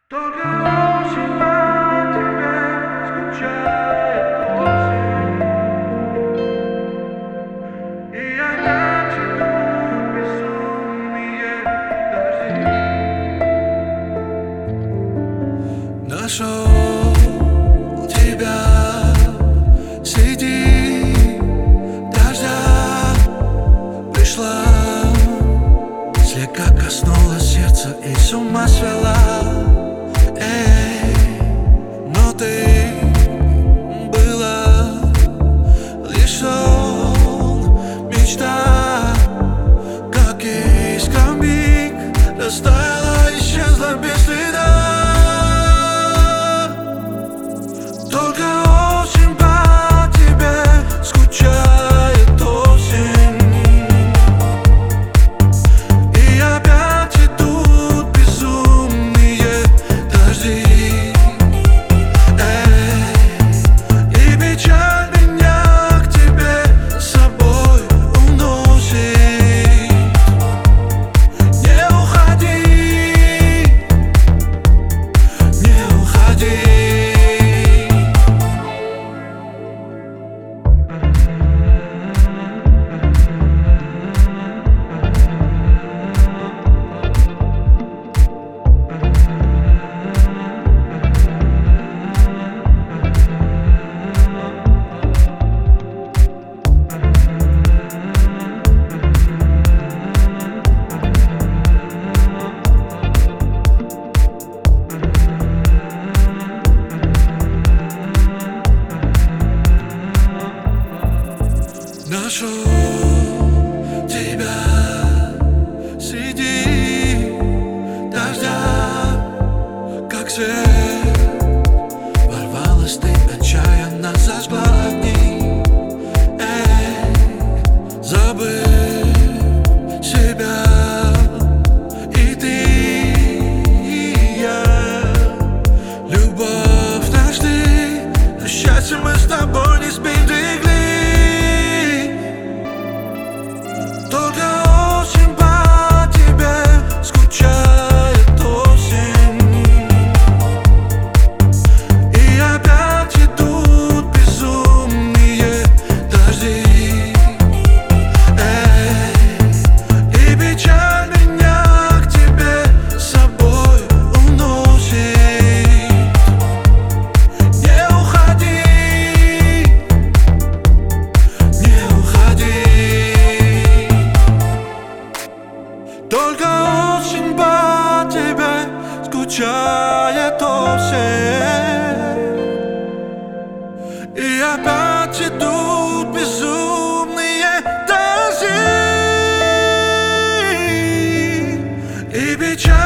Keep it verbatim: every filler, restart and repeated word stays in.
Только осень по тебе скучает осень, и опять идут безумные дожди. Нашел тебя среди дождя, пришла, слегка коснулась сердца и с ума свела. Эй, но ты была лишь сон, мечта, как искра миг растаяла, исчезла без следа. Только осень по тебе скучает осень, и опять идут безумные дожди. Нашел тебя среди дождя, как свет ворвалась ты, отчаянно зажгла огни. Эй, забыть себя и ты, и я. Любовь наш ты, но счастье мы с тобой не сберегли. Только осень по тебе скучает осень, и опять идут безумные дожди. Эй, и печаль меня к тебе с собой уносит. Не уходи, не уходи. Только осень по тебе скучает осень, и опять идут безумные дожди, и печаль